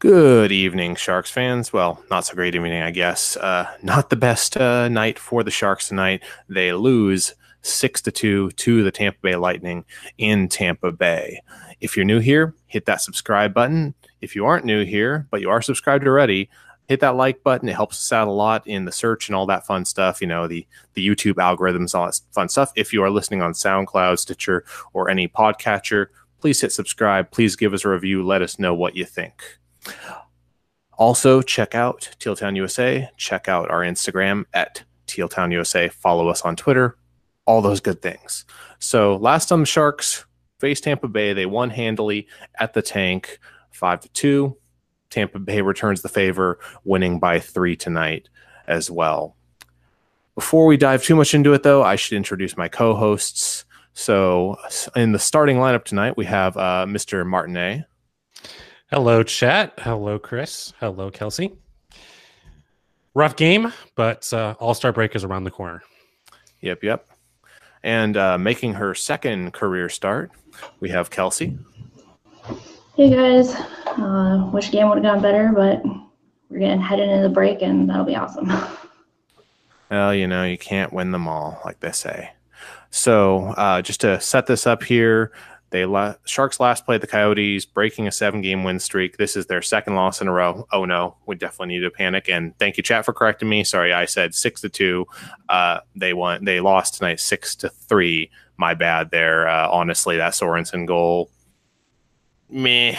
Good evening, Sharks fans. Well, not so great evening, I guess. Not the best night for the Sharks tonight. They lose 6-2 to the Tampa Bay Lightning in Tampa Bay. If you're new here, hit that subscribe button. If you aren't new here, but you are subscribed already, hit that like button. It helps us out a lot in the search and all that fun stuff. You know, the YouTube algorithms, all that fun stuff. If you are listening on SoundCloud, Stitcher, or any podcatcher, please hit subscribe. Please give us a review. Let us know what you think. Also, check out Tealtown USA. Check out our Instagram at Tealtown USA. Follow us on Twitter. All those good things. So last time the Sharks faced Tampa Bay, they won handily at the Tank 5-2. Tampa Bay returns the favor, winning by 3 tonight as well. Before we dive too much into it, though, I should introduce my co-hosts. So in the starting lineup tonight, we have Mr. Martinet. Hello, chat. Hello, Chris. Hello, Kelsey. Rough game, but All-Star break is around the corner. Yep. And making her second career start, we have Kelsey. Hey, guys. Wish game would have gone better, but we're getting headed into the break, and that'll be awesome. Well, you know, you can't win them all, like they say. So just to set this up here, Sharks last played the Coyotes, breaking a 7-game win streak. This is their second loss in a row. Oh no, we definitely need to panic. And thank you, chat, for correcting me. Sorry, I said 6-2. They lost tonight 6-3. My bad there. Honestly, that Sorensen goal, it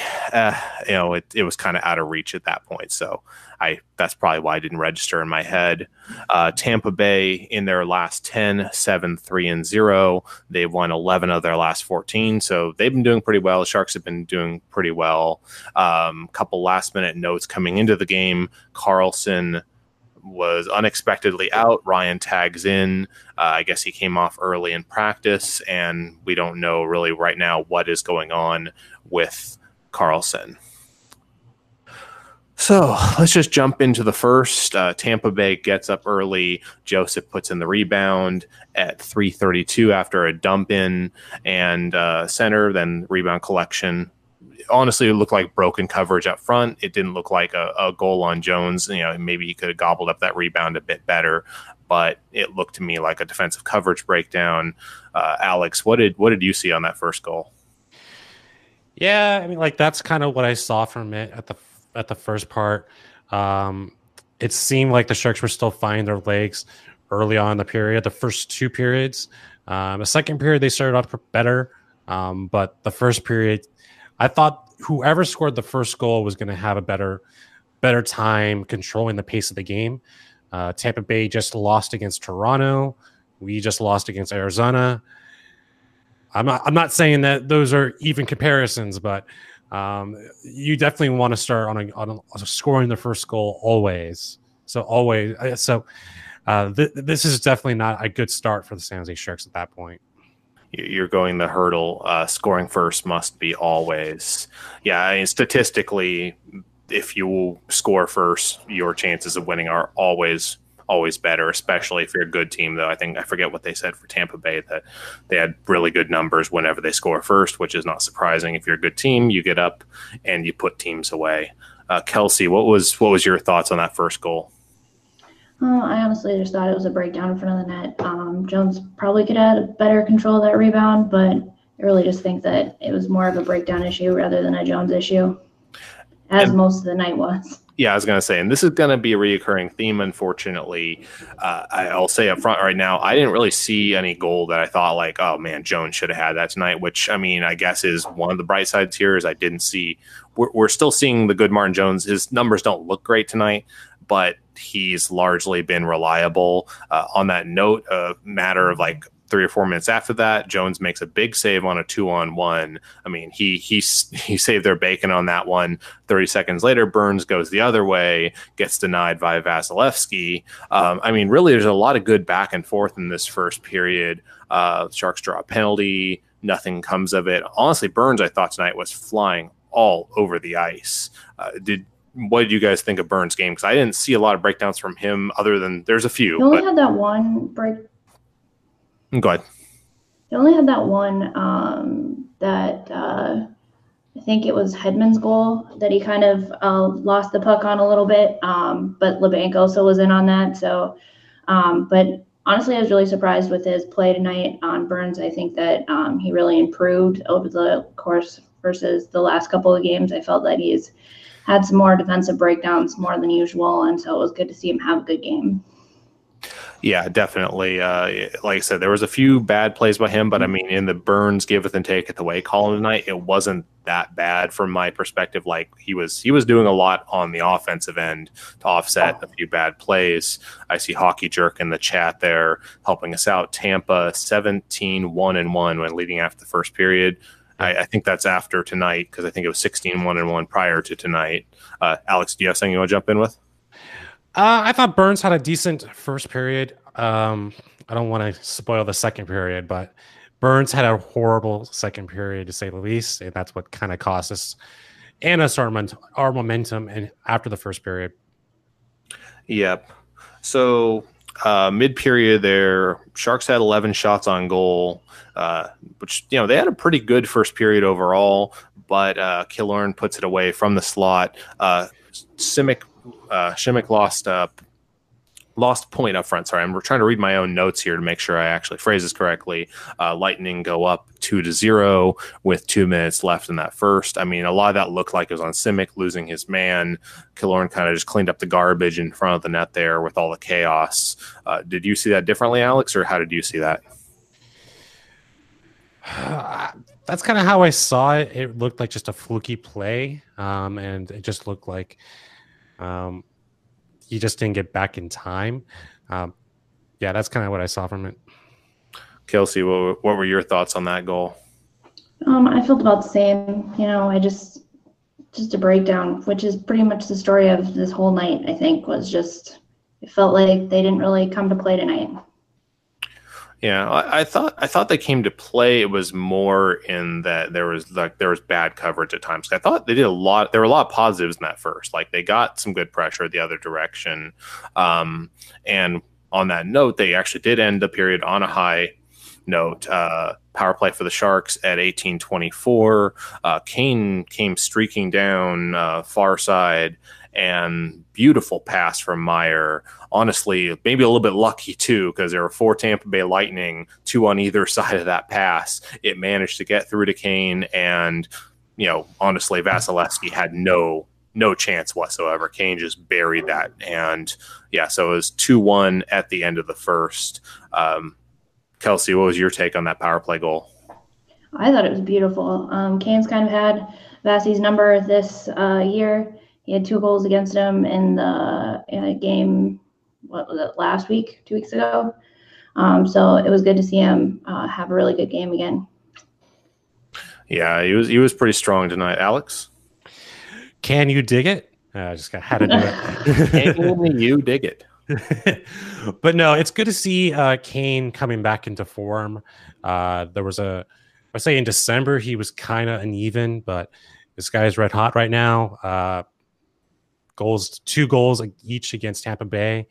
was kind of out of reach at that point. So that's probably why I didn't register in my head. Tampa Bay in their last 10, 7-3-0. They've won 11 of their last 14. So they've been doing pretty well. The Sharks have been doing pretty well. Couple last minute notes coming into the game. Carlson was unexpectedly out. Ryan tags in. I guess he came off early in practice, and we don't know really right now what is going on with Carlson. So let's just jump into the first. Tampa Bay gets up early. Joseph puts in the rebound at 3:32 after a dump in and center, then rebound collection. Honestly, it looked like broken coverage up front. It didn't look like a goal on Jones. You know, maybe he could have gobbled up that rebound a bit better, but it looked to me like a defensive coverage breakdown. Alex, what did you see on that first goal? Yeah, I mean, like that's kind of what I saw from it at the first part. It seemed like the Sharks were still finding their legs early on in the period. The first two periods, the second period they started off better, but the first period, I thought whoever scored the first goal was going to have a better time controlling the pace of the game. Tampa Bay just lost against Toronto. We just lost against Arizona. I'm not saying that those are even comparisons, but you definitely want to start on scoring the first goal always. This is definitely not a good start for the San Jose Sharks at that point. You're going the hurdle. Scoring first must be always. Yeah, I mean, statistically, if you score first, your chances of winning are always better, especially if you're a good team, though. I forget what they said for Tampa Bay, that they had really good numbers whenever they score first, which is not surprising. If you're a good team, you get up and you put teams away. Kelsey, what was your thoughts on that first goal? I honestly just thought it was a breakdown in front of the net. Jones probably could have had better control of that rebound, but I really just think that it was more of a breakdown issue rather than a Jones issue, as most of the night was. Yeah, I was going to say, and this is going to be a reoccurring theme, unfortunately. I'll say up front right now, I didn't really see any goal that I thought like, oh, man, Jones should have had that tonight, which, I mean, I guess is one of the bright sides here is I didn't see – we're still seeing the good Martin Jones. His numbers don't look great tonight, but he's largely been reliable. On that note, a matter of like 3 or 4 minutes after that, Jones makes a big save on a 2-on-1. I mean, he saved their bacon on that one. 30 seconds later, Burns goes the other way, gets denied by Vasilevsky. I mean, really, there's a lot of good back and forth in this first period. Sharks draw a penalty. Nothing comes of it. Honestly, Burns, I thought tonight was flying all over the ice. What did you guys think of Burns' game? Because I didn't see a lot of breakdowns from him other than there's a few. He only had that one break. Go ahead. He only had that one that I think it was Hedman's goal that he kind of lost the puck on a little bit, but LeBanc also was in on that. So, but honestly, I was really surprised with his play tonight on Burns. I think that he really improved over the course versus the last couple of games. I felt that he's had some more defensive breakdowns more than usual, and so it was good to see him have a good game. Yeah, definitely. Like I said, there was a few bad plays by him, but I mean, in the Burns giveth and taketh away column tonight, it wasn't that bad from my perspective. Like he was doing a lot on the offensive end to offset a few bad plays. I see Hockey Jerk in the chat there helping us out. Tampa 17-1-1 when leading after the first period. I think that's after tonight because I think it was 16-1-1 prior to tonight. Alex, do you have something you want to jump in with? I thought Burns had a decent first period. I don't want to spoil the second period, but Burns had a horrible second period, to say the least, and that's what kind of cost us and us our momentum and after the first period. Yep. So mid-period there, Sharks had 11 shots on goal, which, you know, they had a pretty good first period overall, but Killorn puts it away from the slot. Simic lost point up front. Sorry, I'm trying to read my own notes here to make sure I actually phrase this correctly. Lightning go up 2-0 with 2 minutes left in that first. I mean, a lot of that looked like it was on Simic losing his man. Killorn kind of just cleaned up the garbage in front of the net there with all the chaos. Did you see that differently, Alex, or how did you see that? That's kind of how I saw it. It looked like just a fluky play, and it just looked like he just didn't get back in time. Yeah, that's kind of what I saw from it. Kelsey, what were your thoughts on that goal? I felt about the same. You know, I just a breakdown, which is pretty much the story of this whole night. I think was just it felt like they didn't really come to play tonight. Yeah, I thought they came to play. It was more in that there was bad coverage at times. I thought they did a lot. There were a lot of positives in that first. Like they got some good pressure the other direction. And on that note, they actually did end the period on a high note. Power play for the Sharks at 18:24. Kane came streaking down far side. And beautiful pass from Meier. Honestly, maybe a little bit lucky too, because there were 4 Tampa Bay Lightning, 2 on either side of that pass. It managed to get through to Kane, and you know, honestly, Vasilevsky had no chance whatsoever. Kane just buried that, and yeah, so it was 2-1 at the end of the first. Kelsey, what was your take on that power play goal? I thought it was beautiful. Kane's kind of had Vasi's number this year. He had 2 goals against him in the game, what was it, last week, 2 weeks ago. So it was good to see him have a really good game again. Yeah, he was pretty strong tonight. Alex? Can you dig it? I just had to do it. Can only you dig it? But no, it's good to see Kane coming back into form. There was I say in December, he was kind of uneven, but this guy is red hot right now. 2 goals each against Tampa Bay.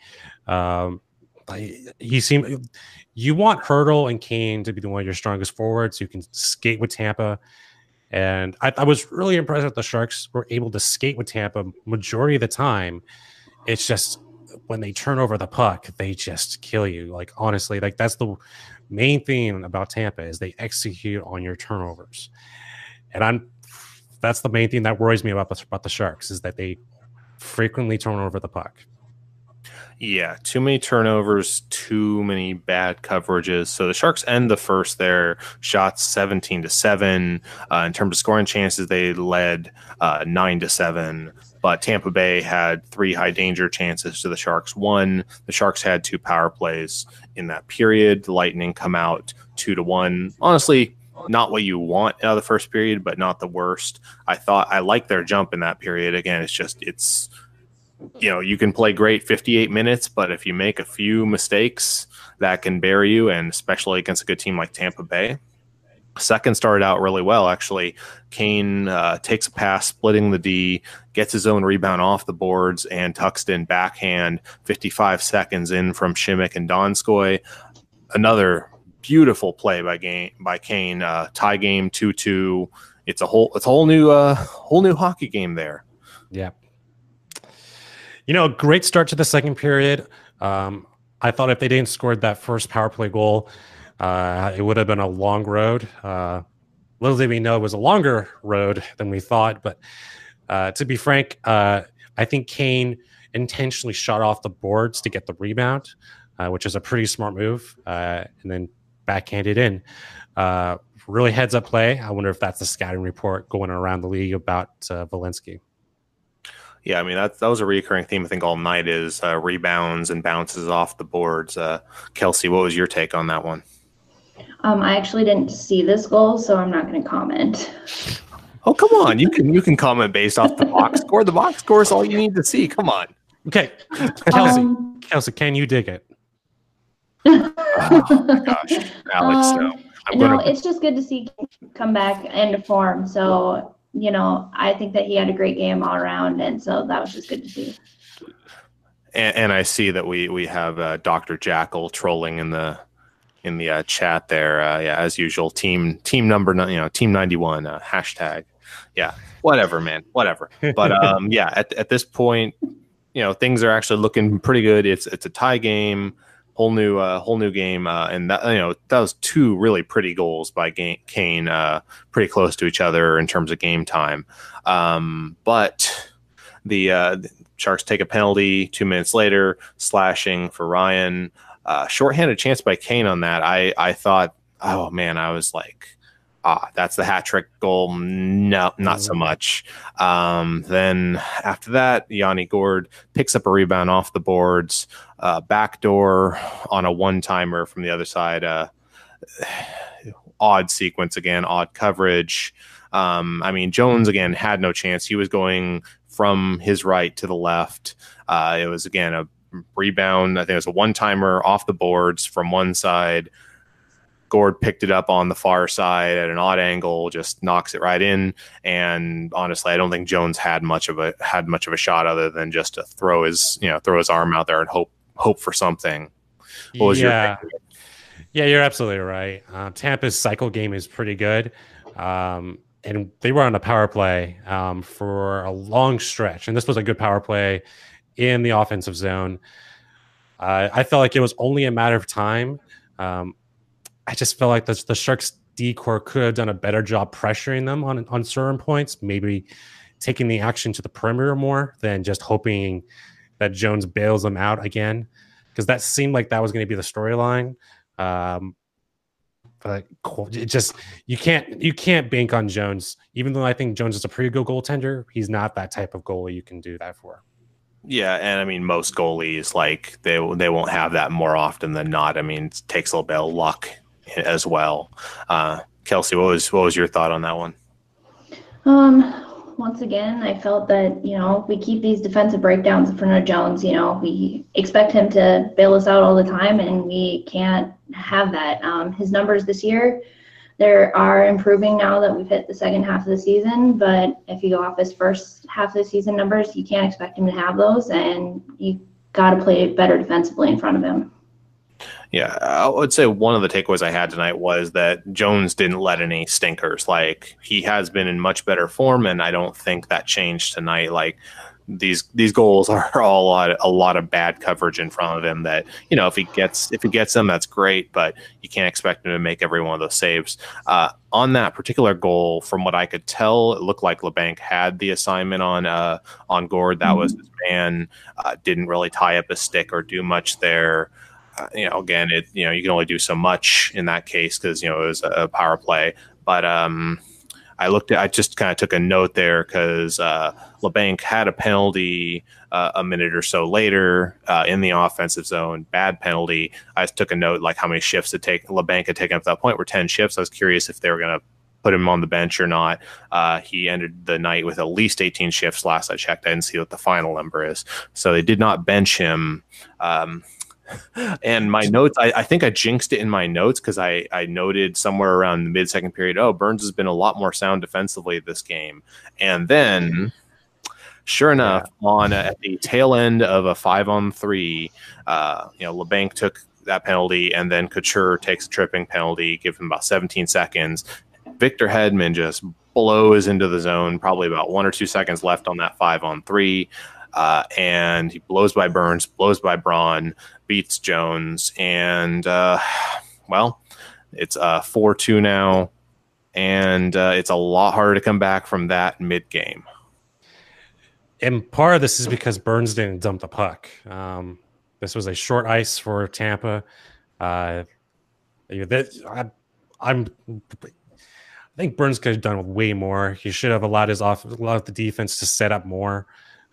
He seemed. You want Hertl and Kane to be one of your strongest forwards who can skate with Tampa. And I was really impressed that the Sharks were able to skate with Tampa majority of the time. It's just when they turn over the puck, they just kill you. Like honestly, like that's the main thing about Tampa is they execute on your turnovers. And that's the main thing that worries me about the Sharks is that they frequently turn over the puck. Yeah, too many turnovers, too many bad coverages. So the Sharks end the first there, shots 17-7. In terms of scoring chances, they led 9-7. But Tampa Bay had 3 high danger chances to the Sharks 1. The Sharks had 2 power plays in that period. The Lightning come out 2-1. Honestly, not what you want out of the first period, but not the worst. I liked their jump in that period. Again, it's you know, you can play great 58 minutes, but if you make a few mistakes, that can bury you, and especially against a good team like Tampa Bay. Second started out really well, actually. Kane takes a pass, splitting the D, gets his own rebound off the boards, and tucks it in backhand 55 seconds in from Simic and Donskoy. Another beautiful play by Kane. Tie game 2-2. it's a whole new hockey game there. Yeah. Great start to the second period. I thought if they didn't score that first power play goal, it would have been a long road. Little did we know it was a longer road than we thought. But to be frank, I think Kane intentionally shot off the boards to get the rebound, which is a pretty smart move, and then backhanded in. Really heads up play. I wonder if that's the scouting report going around the league about Welinski. Yeah, I mean that was a recurring theme I think all night is rebounds and bounces off the boards. Kelsey, what was your take on that one? I actually didn't see this goal, so I'm not going to comment. Oh, come on! You can comment based off the box score. The box score is all you need to see. Come on. Okay, Kelsey, can you dig it? Oh my gosh, Alex, no. It's just good to see Kane come back into form. So. I think that he had a great game all around, and so that was just good to see. And I see that we have Dr. Jackal trolling in the chat there. Yeah, as usual, team number team 91 hashtag. Yeah, whatever, man, whatever. But yeah, at this point, things are actually looking pretty good. It's a tie game. Whole new game, and that was two really pretty goals by Kane, pretty close to each other in terms of game time. But the Sharks take a penalty 2 minutes later, slashing for Ryan. Shorthanded chance by Kane on that. I thought, oh man, I was like, that's the hat trick goal. No, not so much. Then after that, Yanni Gourde picks up a rebound off the boards, backdoor on a one-timer from the other side. Odd sequence again, odd coverage. I mean, Jones again had no chance. He was going from his right to the left. It was again a rebound. I think it was a one-timer off the boards from one side. Gourde picked it up on the far side at an odd angle, just knocks it right in. And honestly, I don't think Jones had much of a shot other than just to throw his arm out there and hope for something. What was your opinion? Yeah, you're absolutely right. Tampa's cycle game is pretty good. And they were on a power play for a long stretch. And this was a good power play in the offensive zone. I felt like it was only a matter of time. I just felt like the Sharks D-Corps could have done a better job pressuring them on certain points, maybe taking the action to the perimeter more than just hoping that Jones bails them out again, because that seemed like that was going to be the storyline. But it just you can't bank on Jones, even though I think Jones is a pretty good goaltender. He's not that type of goalie you can do that for. Yeah, and I mean most goalies they won't have that more often than not. I mean, it takes a little bit of luck as well. Kelsey, what was your thought on that one? Once again, I felt that, we keep these defensive breakdowns in front of Jones. We expect him to bail us out all the time, and we can't have that. His numbers this year, they are improving now that we've hit the second half of the season, but if you go off his first half of the season numbers, you can't expect him to have those, and you got to play better defensively in front of him. Yeah, I would say one of the takeaways I had tonight was that Jones didn't let any stinkers. Like, he has been in much better form, and I don't think that changed tonight. Like, these goals are all a lot of bad coverage in front of him that, if he gets them, that's great, but you can't expect him to make every one of those saves. On that particular goal, from what I could tell, it looked like Labanc had the assignment on Gourde. That was his man. Didn't really tie up a stick or do much there. Again, you can only do so much in that case because, it was a power play. But I just kind of took a note there because Labanc had a penalty a minute or so later in the offensive zone, bad penalty. I just took a note, like how many shifts Labanc had taken up to that point were 10 shifts. I was curious if they were going to put him on the bench or not. He ended the night with at least 18 shifts last I checked. I didn't see what the final number is. So they did not bench him. And my notes, I think I jinxed it in my notes because I noted somewhere around the mid-second period, Burns has been a lot more sound defensively this game. And then, sure enough, at the tail end of a 5-on-3, Labanc took that penalty, and then Couture takes a tripping penalty, give him about 17 seconds. Victor Hedman just blows into the zone, probably about 1 or 2 seconds left on that 5-on-3. And he blows by Burns, blows by Braun, beats Jones. And, well, it's 4-2 now. And it's a lot harder to come back from that mid-game. And part of this is because Burns didn't dump the puck. This was a short ice for Tampa. I think Burns could have done way more. He should have allowed the defense to set up more.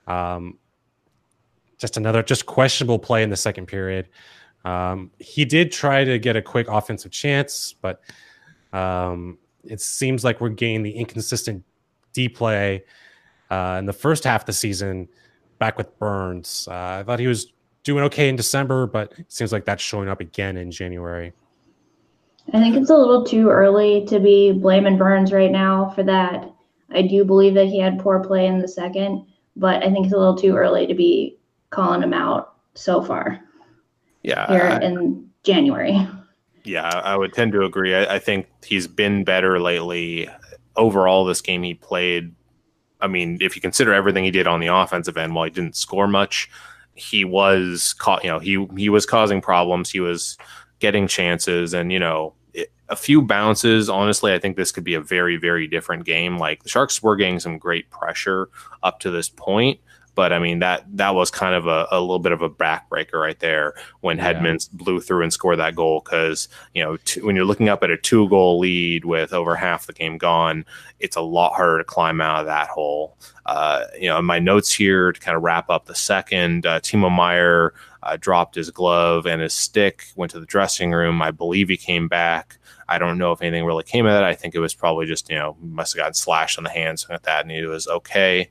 Just questionable play in the second period. He did try to get a quick offensive chance, but it seems like we're getting the inconsistent D play in the first half of the season back with Burns. I thought he was doing okay in December, but it seems like that's showing up again in January. I think it's a little too early to be blaming Burns right now for that. I do believe that he had poor play in the second, but I think it's a little too early to be calling him out so far. Yeah. Here in January. Yeah, I would tend to agree. I think he's been better lately. Overall, this game he played, I mean, if you consider everything he did on the offensive end, while he didn't score much, he was he was causing problems. He was getting chances, and a few bounces. Honestly, I think this could be a very, very different game. Like, the Sharks were getting some great pressure up to this point, but I mean that was kind of a little bit of a backbreaker right there when Hedman blew through and scored that goal. Because when you're looking up at a 2-goal lead with over half the game gone, it's a lot harder to climb out of that hole. In my notes here to kind of wrap up the second, Timo Meier dropped his glove and his stick, went to the dressing room. I believe he came back. I don't know if anything really came of that. I think it was probably just must have gotten slashed on the hand, something like that, and he was okay.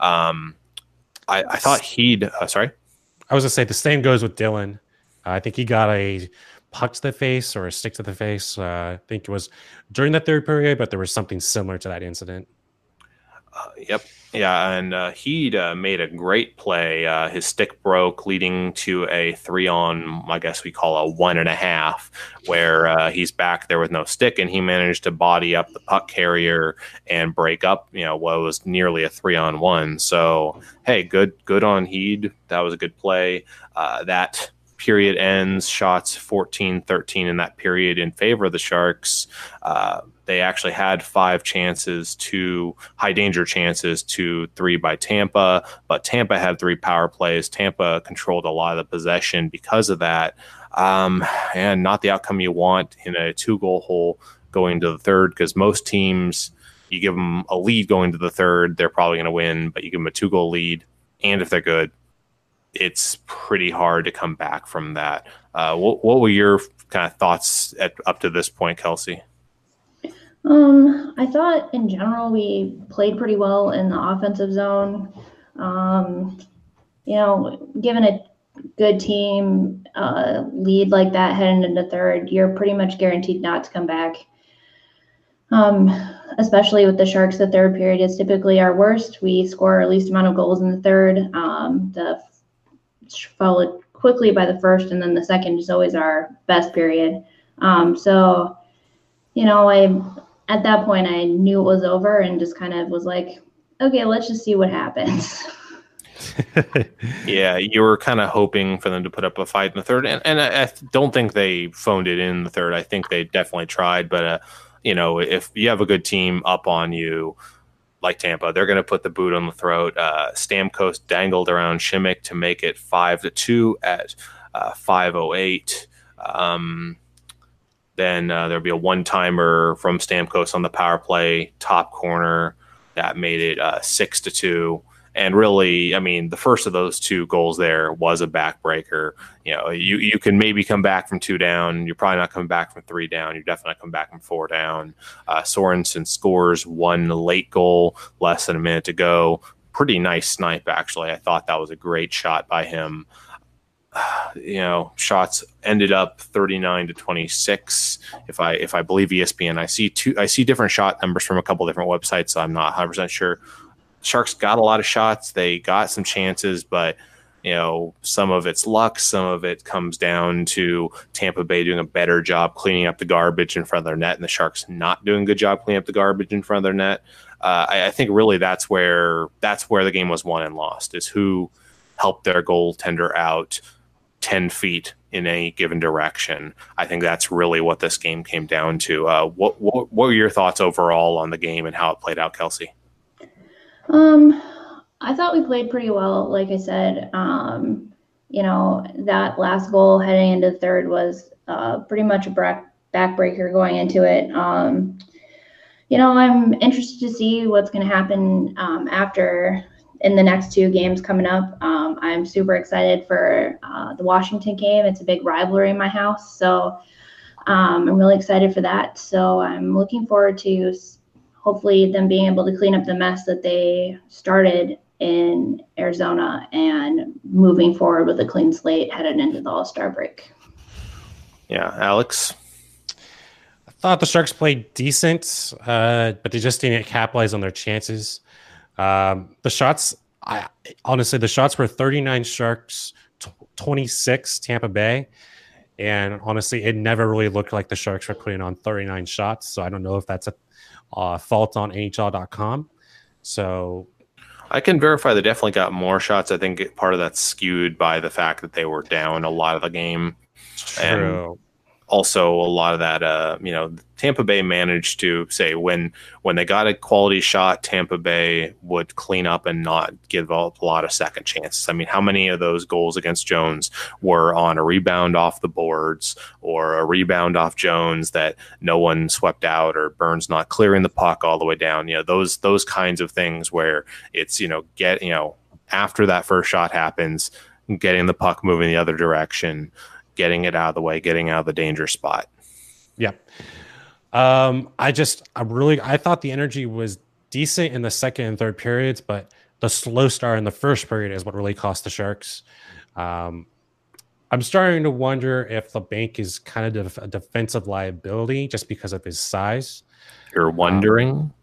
I thought he'd sorry. I was gonna say the same goes with Dylan. I think he got a puck to the face or a stick to the face. I think it was during the third period, but there was something similar to that incident. Yep. Yeah, and he'd made a great play. His stick broke, leading to a 3-on, I guess we call a 1.5, where he's back there with no stick, and he managed to body up the puck carrier and break up, what was nearly a 3-on-1. So, hey, good on Heed. That was a good play. That period ends, shots 14-13 in that period in favor of the Sharks. They actually had 5 chances, 2 high danger chances to 3 by Tampa, but Tampa had 3 power plays. Tampa controlled a lot of the possession because of that. And not the outcome you want in a 2-goal hole going to the third, because most teams, you give them a lead going to the third, they're probably going to win, but you give them a 2-goal lead, and if they're good, it's pretty hard to come back from that. What were your kind of thoughts up to this point, Kelsey? I thought in general we played pretty well in the offensive zone. Given a good team lead like that heading into third, you're pretty much guaranteed not to come back. Especially with the Sharks, the third period is typically our worst. We score our least amount of goals in the third. Followed quickly by the first, and then the second is always our best period. At that point, I knew it was over and just kind of was like, okay, let's just see what happens. Yeah, you were kind of hoping for them to put up a fight in the third, and I don't think they phoned it in the third. I think they definitely tried, but if you have a good team up on you, like Tampa, they're going to put the boot on the throat. Stamkos dangled around Šimik to make it 5-2 at 5:08. Then there'll be a one-timer from Stamkos on the power play, top corner, that made it 6-2. And really, I mean, the first of those 2 goals there was a backbreaker. You can maybe come back from 2 down. You're probably not coming back from 3 down. You're definitely not coming back from 4 down. Sorensen scores 1 late goal, less than a minute to go. Pretty nice snipe, actually. I thought that was a great shot by him. Shots ended up 39-26. If I believe ESPN, I see different shot numbers from a couple different websites, so I'm not 100% sure. Sharks got a lot of shots. They got some chances, but some of it's luck, some of it comes down to Tampa Bay doing a better job cleaning up the garbage in front of their net, and the Sharks not doing a good job cleaning up the garbage in front of their net. I think really that's where the game was won and lost, is who helped their goaltender out 10 feet in any given direction. I think that's really what this game came down to. What were your thoughts overall on the game and how it played out, Kelsey? I thought we played pretty well. Like I said, that last goal heading into the third was pretty much a backbreaker going into it. I'm interested to see what's going to happen after in the next two games coming up. I'm super excited for the Washington game. It's a big rivalry in my house, so I'm really excited for that. So I'm looking forward to hopefully them being able to clean up the mess that they started in Arizona and moving forward with a clean slate headed into the All-Star break. Yeah, Alex? I thought the Sharks played decent, but they just didn't capitalize on their chances. The shots were 39 Sharks, 26 Tampa Bay. And honestly, it never really looked like the Sharks were putting on 39 shots. So I don't know if that's a fault on NHL.com. So I can verify they definitely got more shots. I think part of that's skewed by the fact that they were down a lot of the game. True. And also a lot of that, Tampa Bay managed to say when they got a quality shot, Tampa Bay would clean up and not give up a lot of second chances. I mean, how many of those goals against Jones were on a rebound off the boards or a rebound off Jones that no one swept out, or Burns not clearing the puck all the way down? Those kinds of things where it's, after that first shot happens, getting the puck moving the other direction, getting it out of the way, getting out of the danger spot. Yeah. I thought the energy was decent in the second and third periods, but the slow start in the first period is what really cost the Sharks. I'm starting to wonder if LeBanc is kind of a defensive liability just because of his size. You're wondering?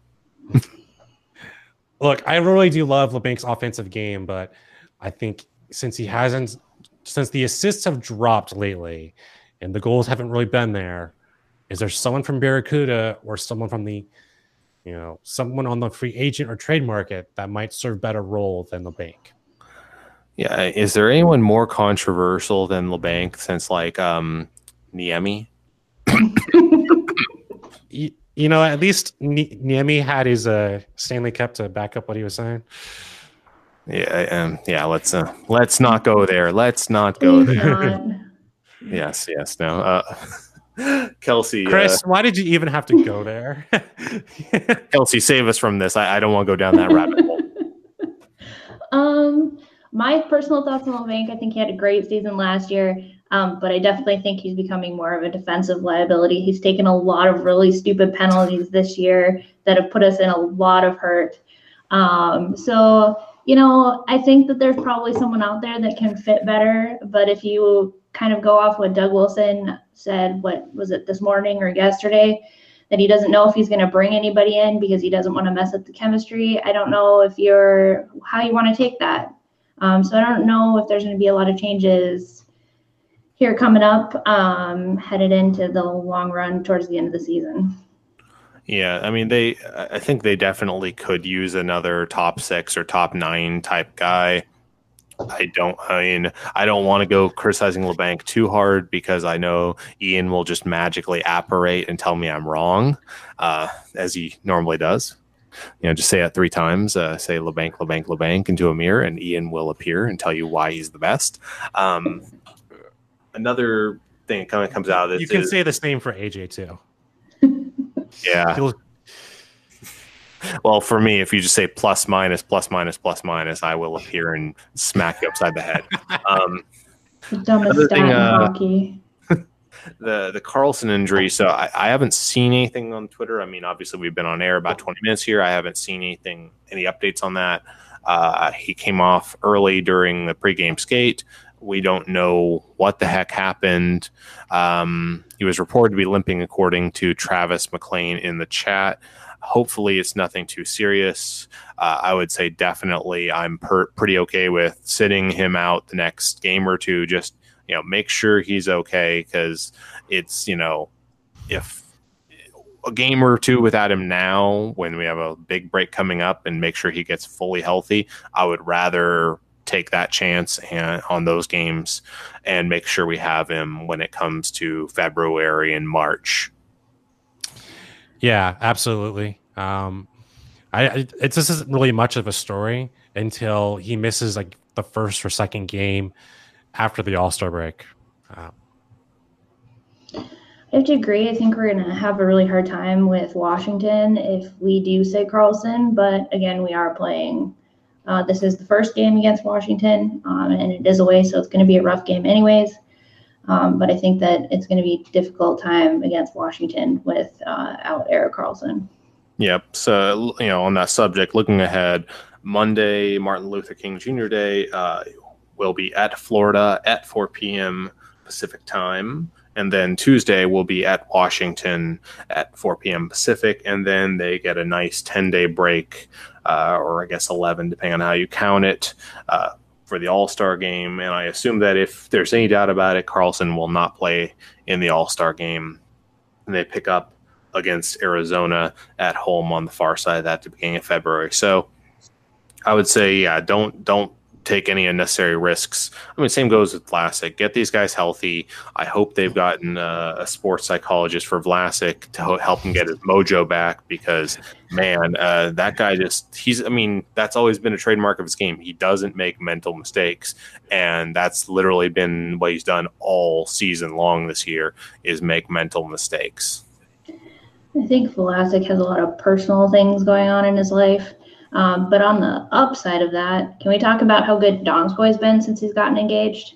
Look, I really do love LeBanc's offensive game, but I think since the assists have dropped lately and the goals haven't really been there, is there someone from Barracuda or someone from someone on the free agent or trade market that might serve better role than LeBanc? Yeah. Is there anyone more controversial than LeBanc since Niemi? At least Niemi had his Stanley Cup to back up what he was saying. Yeah. Let's not go there. Let's not go there. Yes. No. Kelsey, Chris, why did you even have to go there? Kelsey, save us from this. I don't want to go down that rabbit hole. My personal thoughts on LeBanc, I think he had a great season last year, but I definitely think he's becoming more of a defensive liability. He's taken a lot of really stupid penalties this year that have put us in a lot of hurt. I think that there's probably someone out there that can fit better, but if you kind of go off what Doug Wilson said, what was it, this morning or yesterday, that he doesn't know if he's going to bring anybody in because he doesn't want to mess up the chemistry. I don't know how you want to take that. So I don't know if there's going to be a lot of changes here coming up, headed into the long run towards the end of the season. Yeah, I mean, I think they definitely could use another top 6 or top 9 type guy. I don't want to go criticizing LeBanc too hard because I know Ian will just magically apparate and tell me I'm wrong, as he normally does. Just say it 3 times, say LeBanc, LeBanc, LeBanc into a mirror, and Ian will appear and tell you why he's the best. Another thing kind of comes out of this. You can say the same for AJ too. Yeah. Well, for me, if you just say plus minus, I will appear and smack you upside the head. The dumbest stat in hockey. The Karlsson injury. So I haven't seen anything on Twitter. I mean, obviously we've been on air about 20 minutes here. I haven't seen any updates on that. He came off early during the pregame skate. We don't know what the heck happened. He was reported to be limping, according to Travis McLean in the chat. Hopefully it's nothing too serious. I would say definitely I'm pretty okay with sitting him out the next game or two. Just, make sure he's okay, because it's, if a game or two without him now, when we have a big break coming up, and make sure he gets fully healthy, I would rather take that chance on those games and make sure we have him when it comes to February and March. Yeah, absolutely. This isn't really much of a story until he misses like the first or second game after the All-Star break. I have to agree. I think we're going to have a really hard time with Washington if we do say Karlsson. But again, we are playing. This is the first game against Washington, and it is away, so it's going to be a rough game anyways. But I think that it's going to be a difficult time against Washington without Erik Karlsson. Yep. So, on that subject, looking ahead, Monday, Martin Luther King Jr. Day, will be at Florida at 4 p.m. Pacific time. And then Tuesday will be at Washington at 4 p.m. Pacific. And then they get a nice 10-day break, or I guess 11, depending on how you count it, for the All-Star game. And I assume that if there's any doubt about it, Karlsson will not play in the All-Star game. And they pick up against Arizona at home on the far side at the beginning of February. So I would say, yeah, don't take any unnecessary risks. I mean, same goes with Vlasic. Get these guys healthy. I hope they've gotten a sports psychologist for Vlasic to help him get his mojo back, because, man, that guy that's always been a trademark of his game. He doesn't make mental mistakes, and that's literally been what he's done all season long this year, is make mental mistakes. I think Vlasic has a lot of personal things going on in his life. But on the upside of that, can we talk about how good Donskoy's been since he's gotten engaged?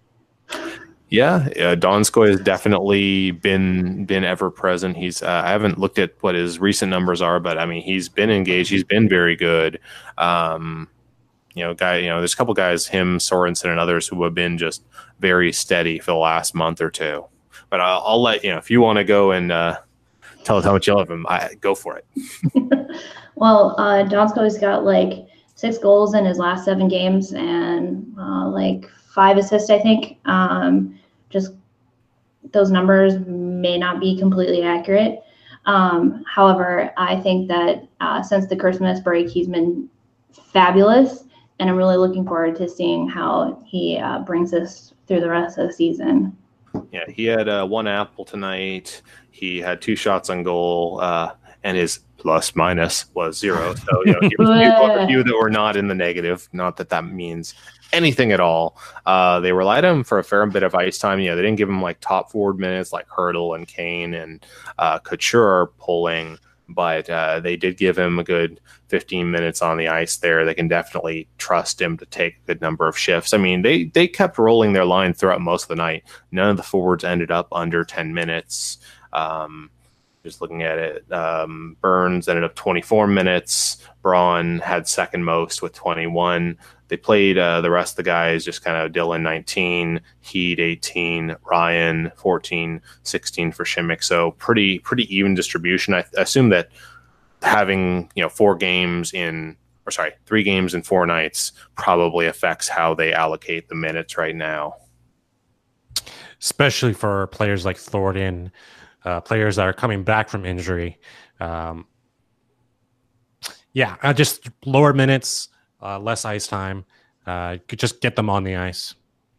Yeah, Donskoy has definitely been ever present. He's I haven't looked at what his recent numbers are, but I mean, he's been engaged. He's been very good. There's a couple guys, him, Sorensen, and others, who have been just very steady for the last month or two. But I'll let if you want to go and tell us how much you love him, go for it. Well, Donskoy's got like 6 goals in his last 7 games and like 5 assists, I think. Just those numbers may not be completely accurate. However, I think that since the Christmas break, he's been fabulous, and I'm really looking forward to seeing how he brings us through the rest of the season. Yeah, he had 1 apple tonight. He had 2 shots on goal, and his plus minus was 0. So, he was one of the few that were not in the negative. Not that means anything at all. They relied on him for a fair bit of ice time. They didn't give him like top forward minutes like Hertl and Kane and Couture pulling, but they did give him a good 15 minutes on the ice there. They can definitely trust him to take a good number of shifts. I mean, they kept rolling their line throughout most of the night. None of the forwards ended up under 10 minutes. Just looking at it, Burns ended up 24 minutes. Braun had second most with 21. They played the rest of the guys, just kind of Dylan 19, Heed 18, Ryan 14, 16 for Šimić. So pretty even distribution. I assume that having 3 games in 4 nights probably affects how they allocate the minutes right now, especially for players like Thornton. Players that are coming back from injury. Just lower minutes, less ice time. Could just get them on the ice.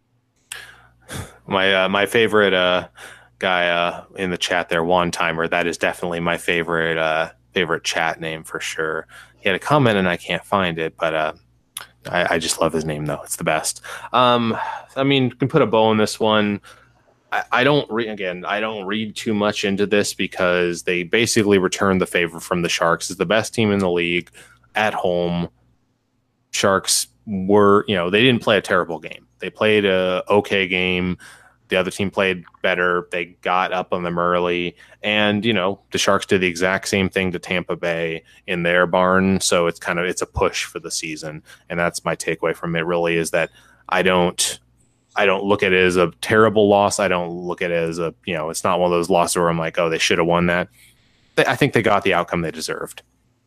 My favorite guy in the chat there, One Timer, that is definitely my favorite chat name for sure. He had a comment and I can't find it, but I just love his name though. It's the best. You can put a bow on this one. I don't read too much into this, because they basically returned the favor from the Sharks as the best team in the league at home. Sharks were, they didn't play a terrible game. They played a okay game. The other team played better. They got up on them early, and the Sharks did the exact same thing to Tampa Bay in their barn. So it's a push for the season, and that's my takeaway from it. Really, is that I don't look at it as a terrible loss. I don't look at it as it's not one of those losses where I'm like, oh, they should have won that. I think they got the outcome they deserved.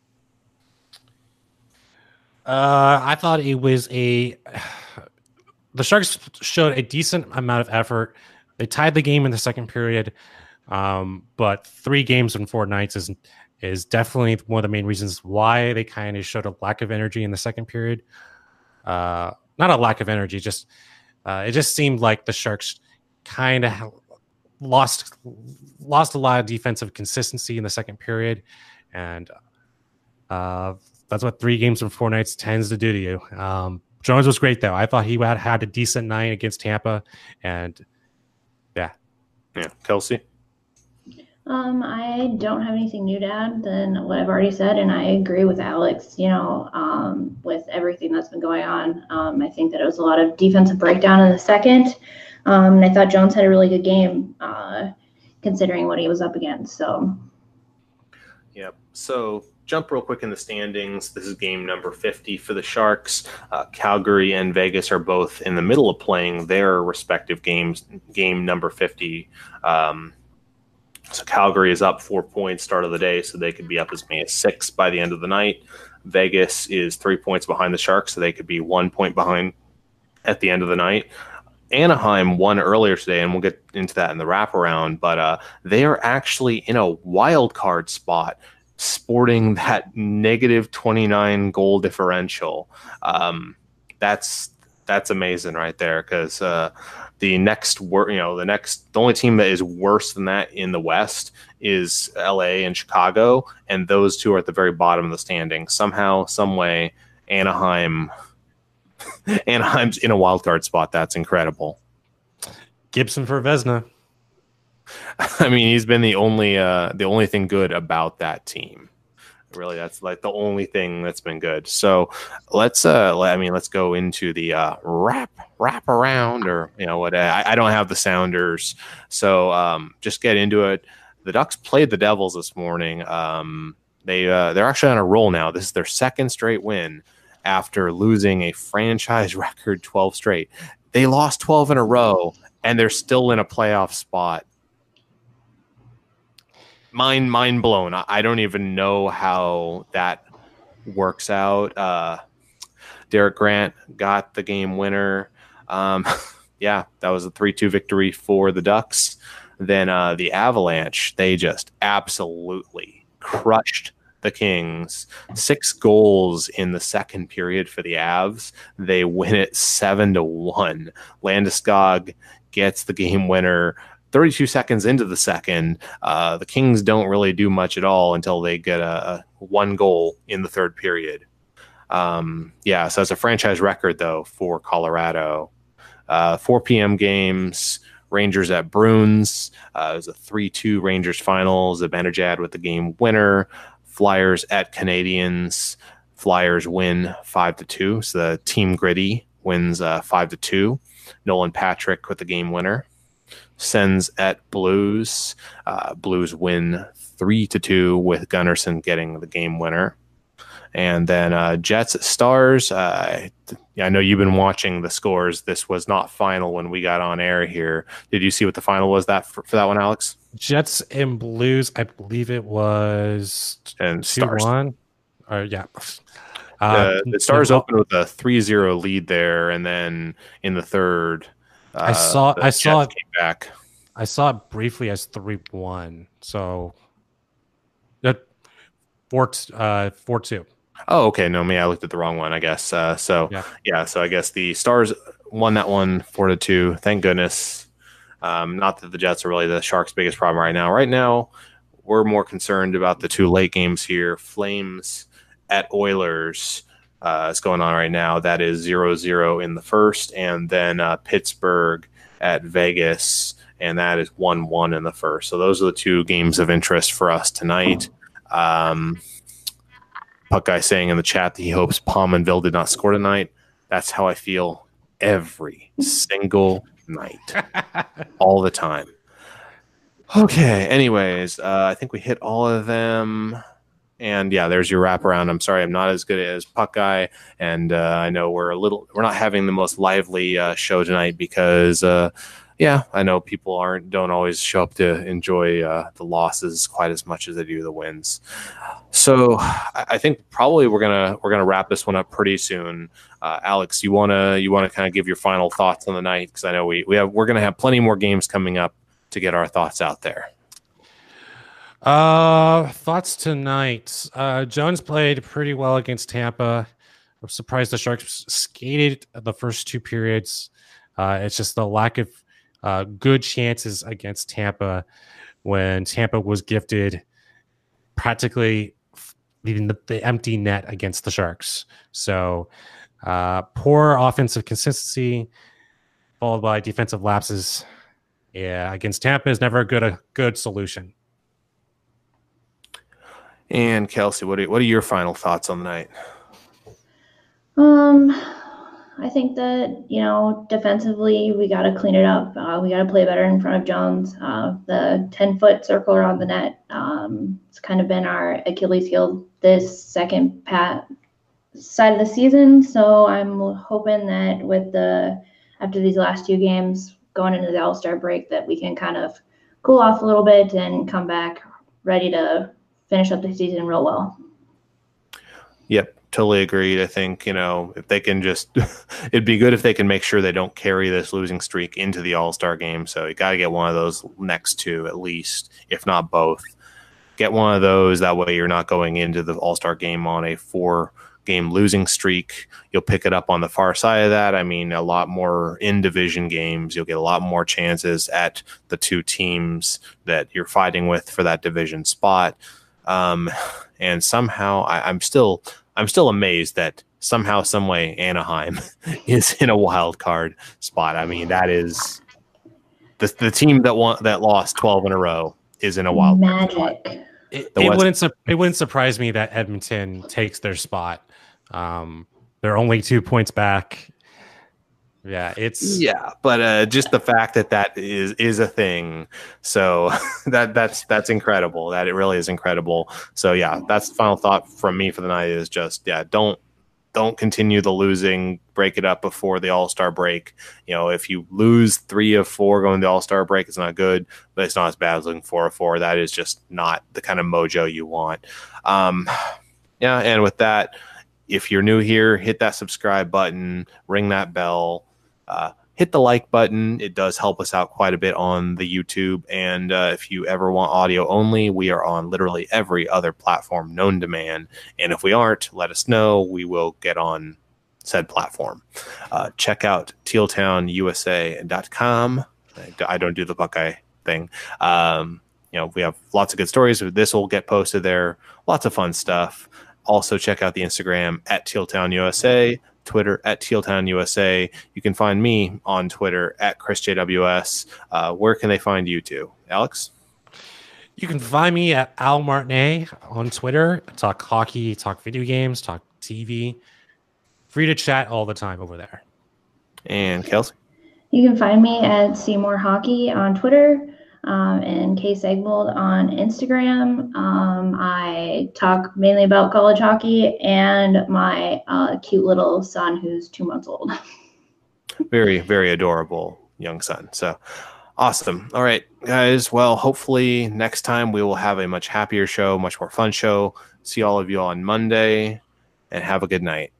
I thought it was the Sharks showed a decent amount of effort. They tied the game in the second period, but 3 games in 4 nights is definitely one of the main reasons why they kind of showed a lack of energy in the second period. Not a lack of energy, just it just seemed like the Sharks kind of lost a lot of defensive consistency in the second period, and that's what 3 games in 4 nights tends to do to you. Jones was great though. I thought he had a decent night against Tampa, and yeah. Kelsey. I don't have anything new to add than what I've already said, and I agree with Alex. With everything that's been going on, I think that it was a lot of defensive breakdown in the second, and I thought Jones had a really good game considering what he was up against. So, yep. So jump real quick in the standings. This is game number 50 for the Sharks. Calgary and Vegas are both in the middle of playing their respective games. Game number 50. So Calgary is up 4 points start of the day, so they could be up as many as 6 by the end of the night. Vegas is 3 points behind the Sharks, so they could be 1 point behind at the end of the night. Anaheim won earlier today, and we'll get into that in the wraparound, but they are actually in a wild card spot, sporting that negative 29 goal differential. That's amazing right there, because the only team that is worse than that in the West is LA and Chicago, and those two are at the very bottom of the standing. Somehow, some way, Anaheim's in a wild card spot. That's incredible. Gibson for Vezina. I mean, he's been the only thing good about that team. Really, that's like the only thing that's been good. So let's go into the wrap around, or what? I don't have the sounders, so just get into it. The Ducks played the Devils this morning. They're actually on a roll now. This is their second straight win after losing a franchise record 12 straight. They lost 12 in a row, and they're still in a playoff spot. Mind blown. I don't even know how that works out. Derek Grant got the game winner. Yeah, that was a 3-2 victory for the Ducks. Then the Avalanche, they just absolutely crushed the Kings. 6 goals in the second period for the Avs. They win it 7-1. Landeskog gets the game winner 32 seconds into the second. The Kings don't really do much at all until they get a 1 goal in the third period. So it's a franchise record, though, for Colorado. 4 p.m. games, Rangers at Bruins. It was a 3-2 Rangers final. Zibanejad with the game winner. Flyers at Canadiens. Flyers win 5-2. So the Team Gritty wins 5-2. Nolan Patrick with the game winner. Sens at Blues. Blues win 3-2 with Gunnarsson getting the game winner. And then Jets at Stars. I know you've been watching the scores. This was not final when we got on air here. Did you see what the final was for that one, Alex? Jets and Blues. I believe it was and 2-1. Yeah. The Stars opened with a 3-0 lead there, and then in the third, I saw it came back. I saw it briefly as 3-1. So 4-2. Oh, okay. No, I looked at the wrong one, I guess. So I guess the Stars won that one 4-2. Thank goodness. Not that the Jets are really the Sharks' biggest problem right now. Right now, we're more concerned about the 2 late games here. Flames at Oilers is going on right now. That is 0-0 in the first, and then Pittsburgh at Vegas, and that is 1-1 in the first. So those are the 2 games of interest for us tonight. Puck Guy saying in the chat that he hopes Pominville did not score tonight. That's how I feel every single night, all the time. Okay, anyways, I think we hit all of them. And yeah, there's your wraparound. I'm sorry, I'm not as good as Puck Guy, and I know we're not having the most lively show tonight because Yeah, I know people don't always show up to enjoy the losses quite as much as they do the wins. So I think probably we're gonna wrap this one up pretty soon. Alex, you wanna kind of give your final thoughts on the night, because I know we're gonna have plenty more games coming up to get our thoughts out there. Thoughts tonight. Jones played pretty well against Tampa. I'm surprised the Sharks skated the first two periods. It's just the lack of good chances against Tampa when Tampa was gifted practically leaving the empty net against the Sharks. So poor offensive consistency followed by defensive lapses. Yeah, against Tampa is never a good solution. And Kelsey, what are your final thoughts on the night? I think that, defensively, we got to clean it up. We got to play better in front of Jones. The 10-foot circle around the net, it's kind of been our Achilles heel this second side of the season. So I'm hoping that after these last two games going into the All-Star break, that we can kind of cool off a little bit and come back ready to finish up the season real well. Yep. Totally agreed. I think, if they can just, it'd be good if they can make sure they don't carry this losing streak into the All-Star game. So you got to get one of those next two at least, if not both. Get one of those. That way you're not going into the All-Star game on a 4-game losing streak. You'll pick it up on the far side of that. I mean, a lot more in-division games. You'll get a lot more chances at the two teams that you're fighting with for that division spot. And somehow I'm still amazed that somehow, some way, Anaheim is in a wild card spot. I mean, that is the team that lost 12 in a row is in a wild card spot. It wouldn't surprise me that Edmonton takes their spot. They're only 2 points back. Yeah, but just the fact that is a thing. So that's incredible. That it really is incredible. So yeah, that's the final thought from me for the night is just don't continue the losing. Break it up before the All-Star break. If you lose 3 of 4 going to the All-Star break, it's not good, but it's not as bad as losing 4 of 4. That is just not the kind of mojo you want. And with that, if you're new here, hit that subscribe button, ring that bell. Hit the like button. It does help us out quite a bit on the YouTube. And if you ever want audio only, we are on literally every other platform known to man. And if we aren't, let us know. We will get on said platform. Check out tealtownusa.com. I don't do the Buckeye thing. We have lots of good stories. This will get posted there. Lots of fun stuff. Also, check out the Instagram at TealTownUSA. Twitter at TealTownUSA. You can find me on Twitter at ChrisJWS. Where can they find you two? Alex? You can find me at Al Martinet on Twitter. Talk hockey, talk video games, talk TV. Free to chat all the time over there. And Kelsey? You can find me at Seymour Hockey on Twitter. And Case Egmold on Instagram. I talk mainly about college hockey and my cute little son who's 2 months old. Very, very adorable young son. So awesome. All right, guys. Well, hopefully next time we will have a much happier show, much more fun show. See all of you on Monday, and have a good night.